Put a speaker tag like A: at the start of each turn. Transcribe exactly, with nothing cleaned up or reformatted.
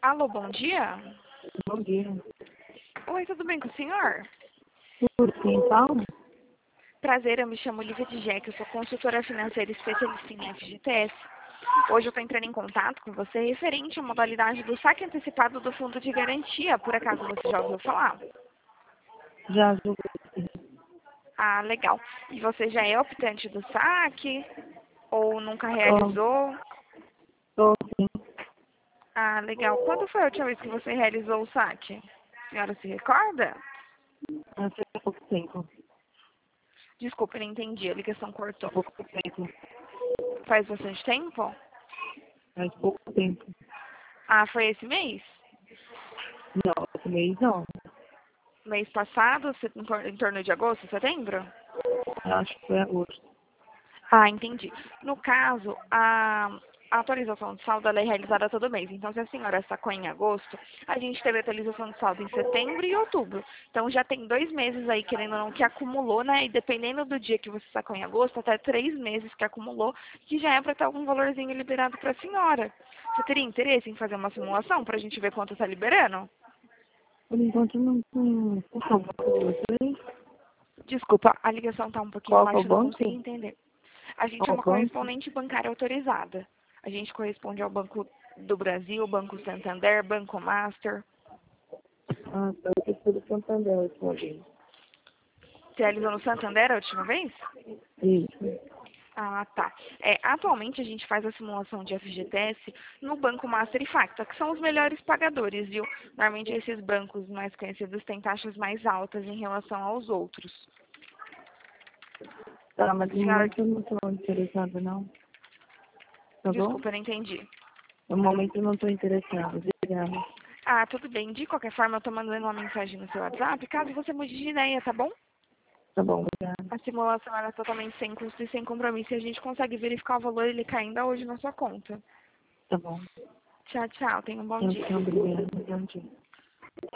A: Alô, bom dia.
B: Bom dia.
A: Oi, tudo bem com o senhor?
B: Tudo sim, então?
A: Prazer, eu me chamo Lívia de Jack, eu sou consultora financeira especialista em F G T S. Hoje eu estou entrando em contato com você referente à modalidade do saque antecipado do fundo de garantia. Por acaso você já ouviu falar?
B: Já julguei.
A: Ah, legal. E você já é optante do saque? Ou nunca
B: Tô,
A: realizou?
B: tô sim.
A: Ah, legal. Quando foi a última vez que você realizou o saque? A senhora se recorda?
B: Não sei há pouco tempo.
A: Desculpa, não entendi, a ligação
B: Há
A: cortou.
B: pouco tempo.
A: Faz bastante tempo?
B: Faz pouco tempo.
A: Ah, foi esse mês?
B: Não, esse mês não.
A: Mês passado, se- em tor- em torno de agosto, setembro?
B: Eu acho que foi agosto.
A: Ah, entendi. No caso, a a atualização de saldo ela é realizada todo mês. Então, se a senhora sacou em agosto, a gente teve atualização de saldo em setembro e outubro. Então, já tem dois meses aí, querendo ou não, que acumulou, né? E dependendo do dia que você sacou em agosto, até três meses que acumulou, que já é para ter algum valorzinho liberado para a senhora. Você teria interesse em fazer uma simulação para a gente ver quanto está liberando?
B: Por enquanto não tenho. Por favor, vocês?
A: Desculpa, a ligação está um pouquinho
B: Qual que é o
A: baixa, eu não consigo
B: banco?
A: entender. A gente é
B: Qual
A: uma
B: banco?
A: correspondente bancária autorizada. A gente corresponde ao Banco do Brasil, Banco Santander, Banco Master.
B: Ah, tá. Eu preciso do Santander a última vez.
A: Você realizou no Santander a última vez?
B: Isso.
A: Ah, tá. É, atualmente a gente faz a simulação de F G T S no Banco Master e Facta, que são os melhores pagadores, viu? Normalmente esses bancos mais conhecidos têm taxas mais altas em relação aos outros.
B: Tá, mas
A: A
B: no
A: senhora,
B: momento eu não estou interessada, não. Tá bom?
A: desculpa, eu não entendi.
B: No momento eu não estou interessada. Obrigada.
A: Ah, tudo bem. De qualquer forma, eu tô mandando uma mensagem no seu WhatsApp, caso você mude de ideia, tá bom?
B: Tá bom, obrigada.
A: A simulação era totalmente sem custo e sem compromisso e a gente consegue verificar o valor ele cai ainda hoje na sua conta.
B: Tá bom.
A: Tchau, tchau. Tenha um bom
B: Tchau,
A: dia.
B: tchau, obrigada. Bom dia.